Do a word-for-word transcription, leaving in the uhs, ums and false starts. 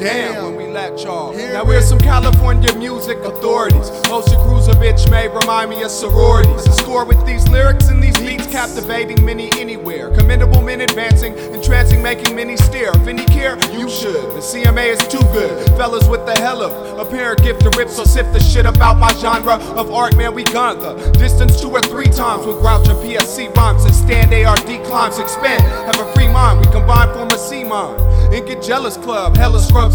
damn when we let y'all. Hear Now we're it. some California music authorities. Motion cruiser bitch may remind me of sororities. The score with these lyrics and these beats captivating many anywhere. Commendable men advancing, entrancing, making many stare. If any care, you should. The C M A is too good. Fellas with the hell of a parent gift to rip, so sift the shit about my genre of art, man. We gone the distance two or three times with Grouch and P S C rhymes and stand A R D climbs. Expand, have a free mind. We combine, form a C mind. And get jealous club, hella scrubs.